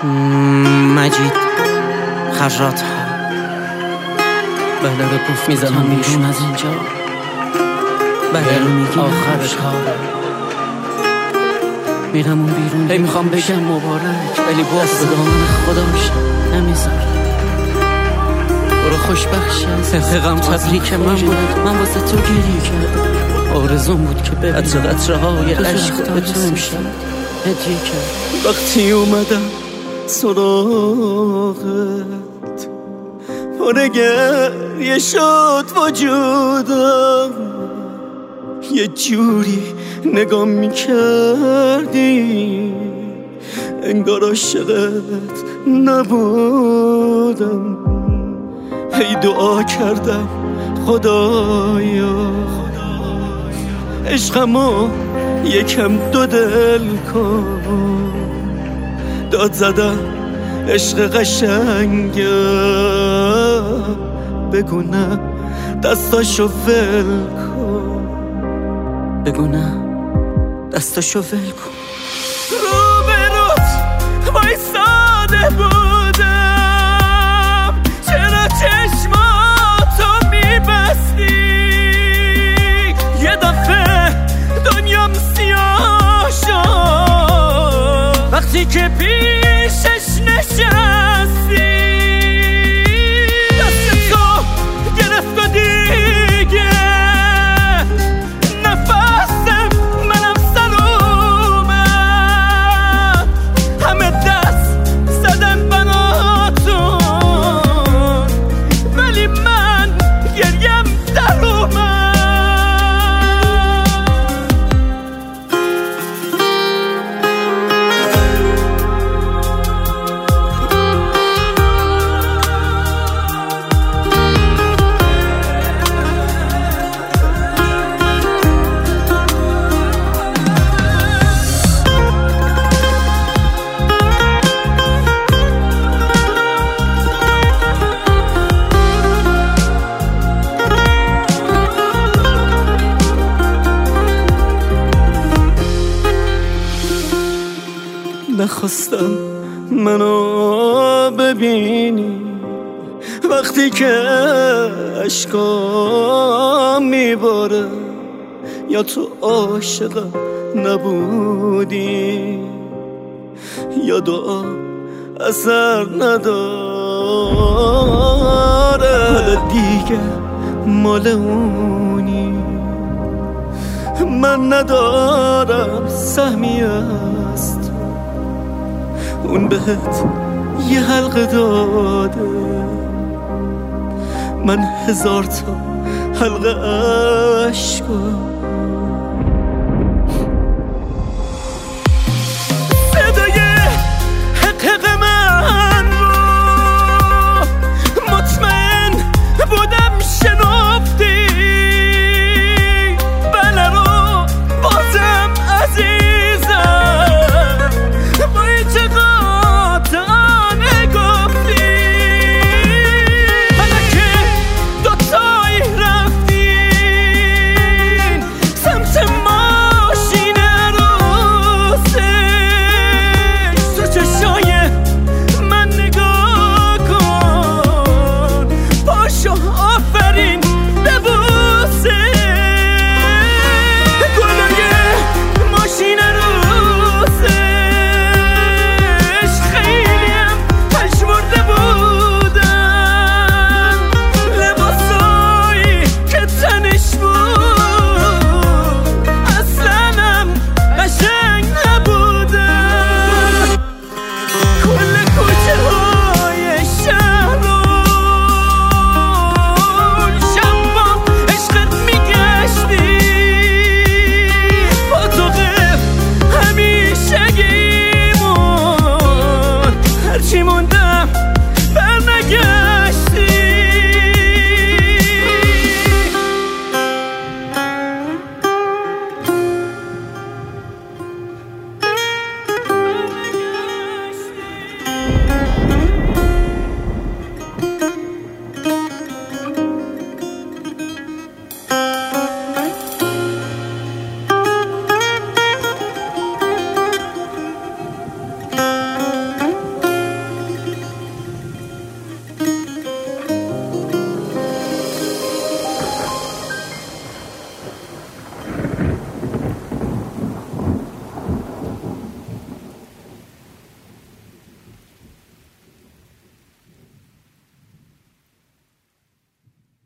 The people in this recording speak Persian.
مجید خرات ها بله رو پوف میزنم بیرون از اینجا. بله رو میگیم آخر کار میرم اون بیرون. هی میخوام بگم مبارک ولی باز به دامن خداش نمیذاره. برو خوشبخشم سفقم تبریک من بود. من واسه تو گریه کردم. آرزوم بود که به قطرهای عشق به تو امشب هدیه کرد. وقتی اومدم سراغت پر گریه شد وجودم. یه جوری نگاه میکردی انگار عاشقت نبودم. هی دعا کردم خدایا عشقمو یکم دو دل کن. داد زدم عشق قشنگه بگو نه دستاشو ول کن. بگو نه دستاشو ول کن. رو به روت وایساده بودم چرا چشماتو میبستی. یه دفعه دنیام سیاه شد وقتی که پیشش نشستی. دست تو گرفت و دیگه نفسم منم سر اومد. همه دست زدن بناتون ولی من گریم در اومد. نخواستم منو ببینی وقتی که اشکام میباره. یا تو عاشقم نبودی یا دعا اثر نداره. حالا دیگه مال اونی من ندارم سهمی از تو. اون بهت یه حلقه داده من 1000 تا حلقه عشقا